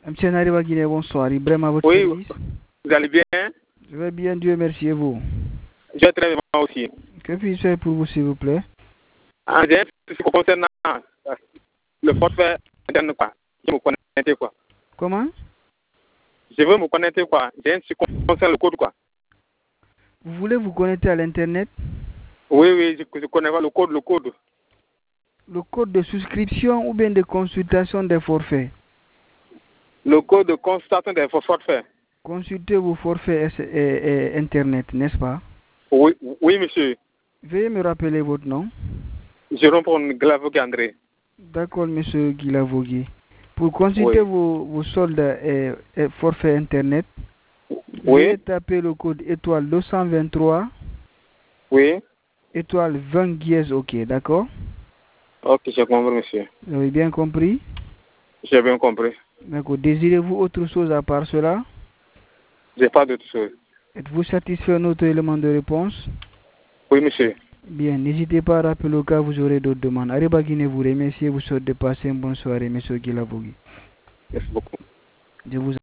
Monsieur Nariba Guinée, bonsoir. Ibrahim à votre service. Vous allez bien? Je vais bien, Dieu merci, et vous? Je vais très bien aussi. Que puis-je faire pour vous, s'il vous plaît? J'ai un souci concernant le forfait internet, quoi. Je veux me connecter, quoi. Comment? Je veux me connecter, quoi. J'ai un souci concernant le code, quoi. Vous voulez vous connecter à l'Internet? Oui, je connais pas le code. Le code de souscription ou bien de consultation des forfaits? Le code de consultation des forfaits. Consultez vos forfaits Internet, n'est-ce pas? Oui, monsieur. Veuillez me rappeler votre nom. Jérôme Guilavogui André. D'accord, monsieur Guilavogui. Pour consulter vos soldes et forfaits Internet, veuillez taper le code étoile 223. Oui. Étoile 20 dièse, ok, d'accord? Ok, j'ai compris, monsieur. Vous avez bien compris? J'ai bien compris. D'accord. Désirez-vous autre chose à part cela? J'ai pas d'autre chose. Êtes-vous satisfait de notre élément de réponse? Oui, monsieur. Bien, n'hésitez pas à rappeler au cas où vous aurez d'autres demandes. Arriba Guinée vous remercie et vous souhaite de passer une bonne soirée, monsieur Guilavogui. Merci beaucoup. Je vous